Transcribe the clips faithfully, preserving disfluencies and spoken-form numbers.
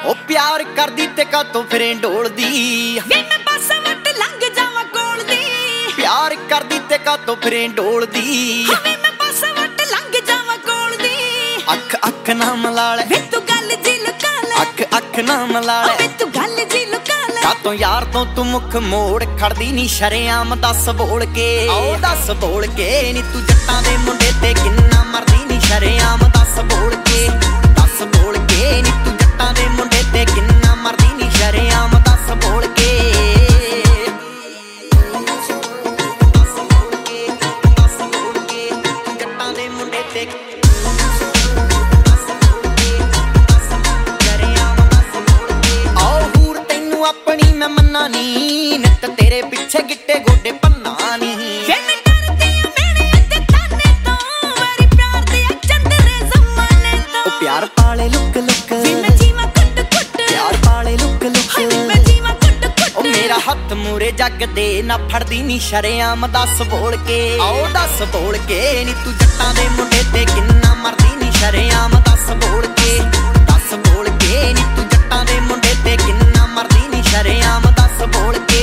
ਉਹ ਪਿਆਰ ਕਰਦੀ ਤੇ ਕਾਤੋਂ ਫਿਰੇ ਢੋਲਦੀ ਵੇ ਮੈਂ ਬਸ ਵੱਟ ਲੰਘ ਜਾਵਾਂ ਕੋਲ ਦੀ ਪਿਆਰ ਕਰਦੀ ਤੇ ਕਾਤੋਂ ਫਿਰੇ ਢੋਲਦੀ ਵੇ ਮੈਂ ਬਸ ਵੱਟ ਲੰਘ ਜਾਵਾਂ ਕੋਲ ਦੀ ਅੱਖ ਅੱਖ ਨਾ ਮਲਾ ਲੈ ਵੇ ਤੂੰ ਗੱਲ ਜੀ ਲੁਕਾ ਲੈ ਅੱਖ ਅੱਖ ਨਾ ਮਲਾ ਲੈ ਵੇ ਤੂੰ ਗੱਲ ਜੀ ਲੁਕਾ ਲੈ ਕਾਤੋਂ ਯਾਰ ਤੋਂ ਤੂੰ ਮੁੱਖ ਮੋੜ ਖੜਦੀ ਨੀ ਸ਼ਰੇਆਮ ਦੱਸ ਬੋਲ ਕੇ ਆਓ ਦੱਸ ਬੋਲ ਕੇ ਨੀ ਤੂੰ ਜੱਟਾਂ ਦੇ ਮੁੰਡੇ ਤੇ ਕਿੰਨਾ ਮਰਦੀ ਨੀ ਸ਼ਰੇਆਮ ਦੱਸ ਬੋਲ ਕੇ ਦੱਸ ਬੋਲ ਕੇ ਨੀ ਤੂੰ ਜੱਟਾਂ ਦੇ ਮੁੰਡੇ ਤੇ ਕਿੰਨਾ ਮਰਦੀ ਨੀ ਸ਼ਰੇਆਮ ਦੱਸ ਬੋਲ ਕੇ ਦੱਸ ਬੋਲ ਕੇ ਦੱਸ ਬੋਲ ਕੇ ਤੂੰ ਜੱਟਾਂ ਦੇ ਮੁੰਡੇ ਤੇ ਆਪਣੀ ਮੈਂ ਮੰਨਾ ਨੀ ਨਿੱਤ ਤੇਰੇ ਪਿੱਛੇ ਗਿੱਟੇ ਗੋਡੇ ਪੰਨਾ ਨੀ ਵੇ ਮੈਂ ਡਰਦੀ ਆ ਮੇਰੇ ਤੇ ਤਾਨੇ ਤੋਂ ਮੇਰੀ ਪਿਆਰ ਦੇ ਚੰਦਰੇ ਜ਼ਮਾਨੇ ਤੋਂ ਉਹ ਪਿਆਰ ਪਾਲੇ ਲੁੱਕ ਲੁੱਕ ਵੇ ਮੈਂ ਜੀਵਾਂ ਕੁੱਟ ਕੁੱਟ ਪਿਆਰ ਪਾਲੇ ਲੁੱਕ ਲੁੱਕ ਵੇ ਮੈਂ ਜੀਵਾਂ ਕੁੱਟ ਕੁੱਟ ਉਹ ਮੇਰਾ ਹੱਥ ਮੂਰੇ ਜੱਗ ਦੇ ਨਾ ਫੜਦੀ ਨੀ ਸ਼ਰੇਆਮ ਦੱਸ ਬੋਲ ਕੇ ਆਓ ਦੱਸ ਬੋਲ ਕੇ ਨੀ ਤੂੰ ਜੱਟਾਂ ਦੇ ਮੁੰਡੇ ਤੇ ਕਿੰਨਾ ਮਰਦੀ ਨੀ ਸ਼ਰੇਆਮ ਦੱਸ ਬੋਲ ਕੇ ਦੱਸ ਬੋਲ ਕੇ ਨੀ ਤੂੰ ਜੱਟਾਂ ਦੇ ਮੁੰਡੇ ਤੇ ਕਿੰਨਾ ਮਰਦੀ ਨੀ ਸ਼ਰੇਆਮ ਦੱਸ ਬੋਲ ਕੇ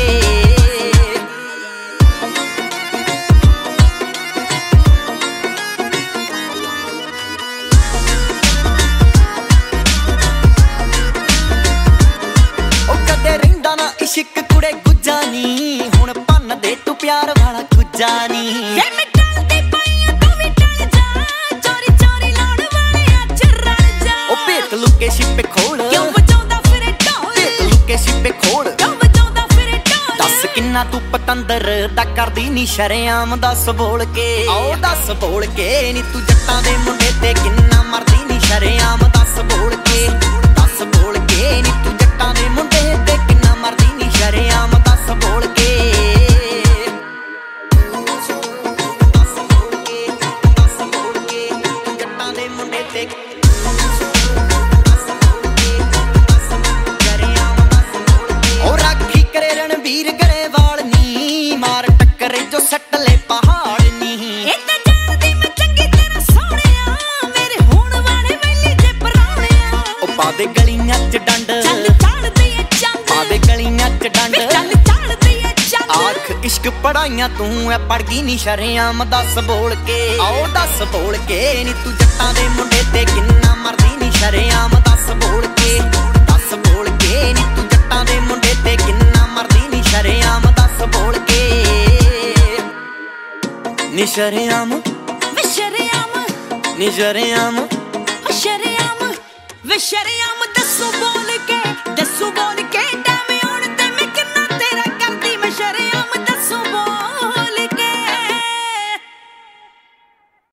ਉਹ ਕਦੇ ਰਹਿੰਦਾ ਨਾ ਇਸ਼ਕ ਕੁੜੇ ਗੁੱਜਾ ਨੀ ਹੁਣ ਭੰਨ ਦੇ ਤੂੰ ਪਿਆਰ ਵਾਲਾ ਗੁੱਜਾ ਨੀ ਵੇ ਮੈਂ ਟਲਦੀ ਪਈ ਆ ਤੂੰ ਵੀ ਟਲ ਜਾ ਚੋਰੀ ਚੋਰੀ ਲਾਉਣ ਵਾਲਿਆਂ ਚ ਰਲ ਜਾ ਉਹ ਭੇਤ ਲੁੱਕੇ ਛਿਪੇ ਖੋਲ ਕਿਉਂ ਵਜਾਉਂਦਾ ਫਿਰੇ ਢੋਲ ਭੇਤ ਲੁੱਕੇ ਛਿਪੇ ਖੋਲ ਕਿਉਂ ਵਜਾਉਂਦਾ ਫਿਰੇ ਢੋਲ ਦੱਸ ਕਿੰਨਾ ਤੂੰ ਪਤੰਦਰ ਦਾ ਕਰਦੀ ਨੀ ਸ਼ਰੇਆਮ ਦੱਸ ਬੋਲ ਕੇ ਆਓ ਦੱਸ ਬੋਲ ਕੇ ਨੀ ਤੂੰ ਜੱਟਾਂ ਦੇ ਮੁੰਡੇ ਤੇ ਕਿੰਨਾ ਮਰਦੀ ਨੀ ਸ਼ਰੇਆਮ ਦੱਸ ਬੋਲ ਕੇ ਦੱਸ ਬੋਲ ਕੇ ਨੀ ਤੂੰ ਜੱਟਾਂ ਦੇ ਮੁੰਡੇ ਤੇ ਕਿੰਨਾ ਮਰਦੀ ਨੀ ਸ਼ਰੇਆਮ ਦੱਸ ਬੋਲ ਕੇ ਦੱਸ ਬੋਲ ਕੇ ਦੱਸ ਬੋਲ ਕੇ ਤੂੰ ਜੱਟਾਂ ਦੇ ਮੁੰਡੇ ਤੇ ਉਹ ਰਾਖੀ ਕਰੇ ਰਣਵੀਰ ਗਰੇਵਾਲ ਨੀ ਮਾਰ ਟੱਕਰੇ ਜੋ ਸੱਟ ਲੈ ਪਹਾੜ ਨੀ ਇਹ ਤਾਂ ਜਾਣਦੀ ਮੈਂ ਚੰਗੀ ਤਰ੍ਹਾਂ ਸੋਹਣਿਆ ਮੇਰੇ ਹੋਣ ਵਾਲੇ ਵੇਲੇ ਜੇ ਪਰਾਉਣਿਆ ਉਹ ਪਾਦੇ ਗਲੀਆਂ ਚ ਡੰਡ ਚੱਲ ਚੱਲਦੀ ਏ ਚੰਦ ਪਾਦੇ ਗਲੀਆਂ ਚ ਡੰਡ ਵੇ ਚੱਲ ਚੱਲਦੀ ਏ ਚੰਦ ਆਖ ਇਸ਼ਕ ਪੜਾਈਆਂ ਤੂੰ ਐ ਪੜ ਗਈ ਨੀ ਸ਼ਰੇਆਮ ਦੱਸ ਬੋਲ ਕੇ ਆਓ ਦੱਸ ਬੋਲ ਕੇ ਨੀ ਤੂੰ ਜੱਟਾਂ ਦੇ ਮੁੰਡੇ ਤੇ ਕਿੰਨਾ ਮਰਦੀ ਨੀ ਸ਼ਰੇਆਮ ਦੱਸ ਬੋਲ ਕੇ ਦੱਸ ਬੋਲ ਕੇ ਨੀ ਤੂੰ ਜੱਟਾਂ ਦੇ ਮੁੰਡੇ ਤੇ ਕਿੰਨਾ ਮਰਦੀ ਨੀ ਸ਼ਰੇਆਮ ਦੱਸ ਬੋਲ ਕੇ ਨੀ ਸ਼ਰੇਆਮ ਵੇ ਸ਼ਰੇਆਮ ਨੀ ਸ਼ਰੇਆਮ ਓ ਸ਼ਰੇਆਮ ਵੇ ਸ਼ਰੇਆਮ ਦੱਸੋ ਬੋਲ ਕੇ ਦੱਸੋ ਬੋਲ